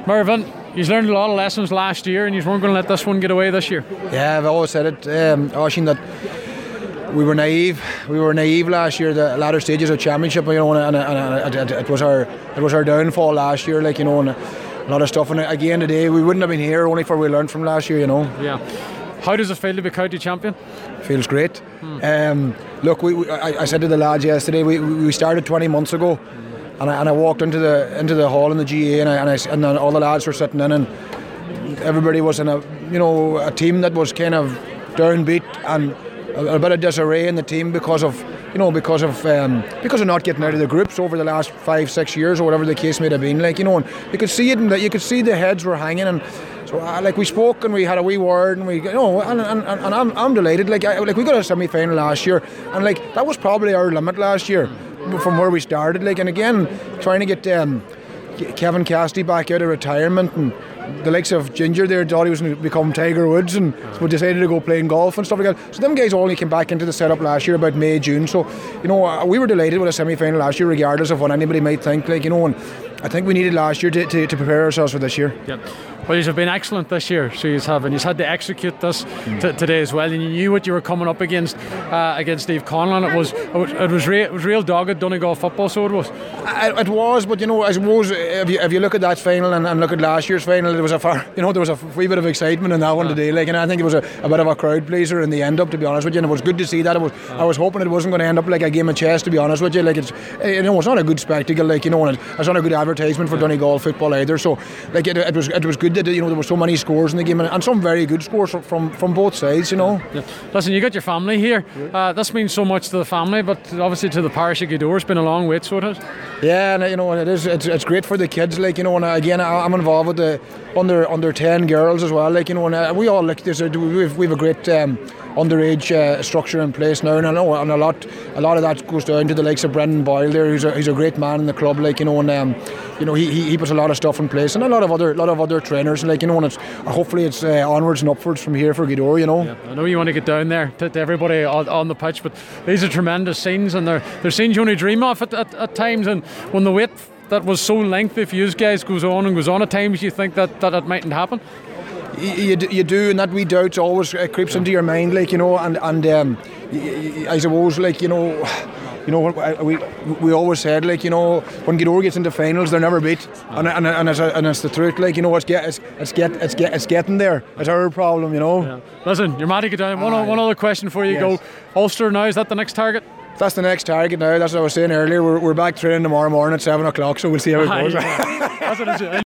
Mervyn, you've learned a lot of lessons last year and you weren't going to let this one get away this year. Yeah, I've always said it, Oisín, that we were naive. We were naive last year, the latter stages of championship, and it was our downfall last year, and a lot of stuff. And again today, we wouldn't have been here only for we learned from last year, Yeah. How does it feel to be county champion? Feels great. Look, I said to the lads yesterday, we started 20 months ago, and I walked into the hall in the GA, and then all the lads were sitting in, and everybody was in a team that was kind of downbeat and a bit of disarray in the team because of not getting out of the groups over the last 5-6 years or whatever the case may have been. And you could see it, and you could see the heads were hanging. And so, we spoke and we had a wee word, and I'm delighted. We got a semi-final last year, and that was probably our limit last year from where we started. And again, trying to get Kevin Cassidy back out of retirement, and the likes of Ginger there thought he was going to become Tiger Woods, and so decided to go playing golf and stuff like that. So them guys only came back into the setup last year about May, June. So we were delighted with a semi-final last year, regardless of what anybody might think. And I think we needed last year to prepare ourselves for this year. Yep. Well, you've been excellent this year, so you've had to execute this today as well, and you knew what you were coming up against Steve Conlon. It was real dogged Donegal football, so it was. It was, but I suppose if you look at that final and look at last year's final, there was a wee bit of excitement in that one today. And I think it was a bit of a crowd pleaser in the end up, to be honest with you. And it was good to see that. I was hoping it wasn't going to end up like a game of chess, to be honest with you. It's not a good spectacle, and it's not a good advertisement for Donegal football either. So it was good that there were so many scores in the game, and some very good scores from both sides. Yeah. Listen, you got your family here. This means so much to the family, but obviously to the parish of Gweedore, it's been a long wait, so it has. Yeah, and it is. It's great for the kids. And again, I'm involved with the under 10 girls as well. And we all we've a great underage structure in place now, and I know, and a lot of that goes down to the likes of Brendan Boyle there, who's a great man in the club. He puts a lot of stuff in place, and a lot of other trainers. And hopefully it's onwards and upwards from here for Gweedore. Yeah, I know you want to get down there to everybody on the pitch, but these are tremendous scenes, and they're scenes you only dream of at times. And when the wait that was so lengthy for you guys goes on at times, you think that it mightn't happen. You do, and that wee doubt always creeps into your mind, and I suppose, we always said, when Gweedore gets into finals, they're never beat, and it's the truth. It's getting there. It's our problem, Yeah. Listen, you're mad to get down. One other question before you go. Ulster now, is that the next target? That's the next target now. That's what I was saying earlier. We're back training tomorrow morning at 7 o'clock, so we'll see how it goes. That's what